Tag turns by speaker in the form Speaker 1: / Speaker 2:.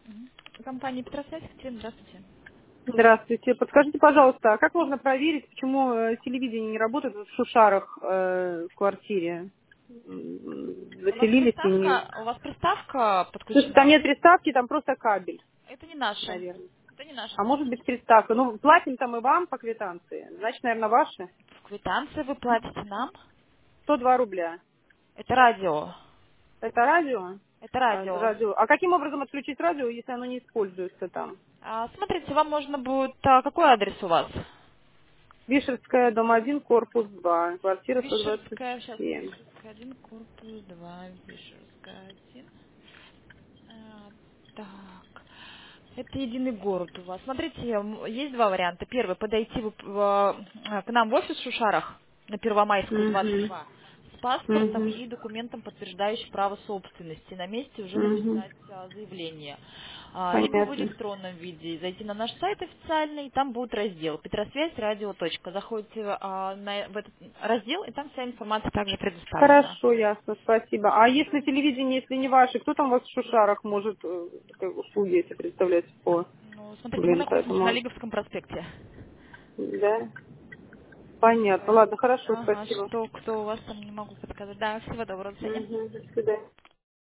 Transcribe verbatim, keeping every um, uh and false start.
Speaker 1: Мгм. Компания Петросвязь, Екатерина, здравствуйте.
Speaker 2: Здравствуйте. Подскажите, пожалуйста, а как можно проверить, почему э, телевидение не работает в Шушарах э, в квартире? М,
Speaker 1: У вас
Speaker 2: Заселились и не...
Speaker 1: приставка, у вас приставка
Speaker 2: Слушай, там
Speaker 1: подключена?
Speaker 2: нет приставки, там просто кабель,
Speaker 1: Это не наша.
Speaker 2: наверное.
Speaker 1: Это не наша
Speaker 2: А может
Speaker 1: приставка.
Speaker 2: быть приставка. Ну, платим там и вам по квитанции. Значит, наверное, ваши.
Speaker 1: В квитанции вы платите нам.
Speaker 2: сто два рубля.
Speaker 1: Это радио.
Speaker 2: Это радио?
Speaker 1: Это
Speaker 2: А,
Speaker 1: радио.
Speaker 2: радио. А каким образом отключить радио, если оно не используется там?
Speaker 1: А, смотрите, вам можно будет... а, какой адрес у вас?
Speaker 2: Вишерская, дом один, корпус два, квартира сто двадцать
Speaker 1: Вишерская, сейчас,
Speaker 2: семь.
Speaker 1: Вишерская один, корпус два, Вишерская один. А, так, это единый город у вас. Смотрите, м, есть два варианта. Первый, подойти в- в- э, к нам в офис в Шушарах на Первомайскую двадцать
Speaker 2: Угу.
Speaker 1: два с паспортом
Speaker 2: Угу.
Speaker 1: и документом, подтверждающим право собственности. На месте уже
Speaker 2: Угу.
Speaker 1: написать а, заявление. А, либо в
Speaker 2: Понятно.
Speaker 1: электронном виде зайти на наш сайт официальный, там будет раздел «Петросвязь, радио. Точка». Заходите а, на, в этот раздел, и там вся информация также предоставлена.
Speaker 2: Хорошо, ясно, спасибо. А если телевидение, если не ваше, кто там у вас в Шушарах может э, как услуги эти представлять по,
Speaker 1: Ну, смотрите, мы
Speaker 2: блин,
Speaker 1: находимся на
Speaker 2: поэтому,
Speaker 1: Лиговском проспекте.
Speaker 2: да? Понятно.
Speaker 1: Поэтому,
Speaker 2: Ладно, хорошо,
Speaker 1: ага,
Speaker 2: спасибо.
Speaker 1: что, кто у вас там, не могу подсказать. Да, всего доброго, до свидания.
Speaker 2: Угу, до свидания.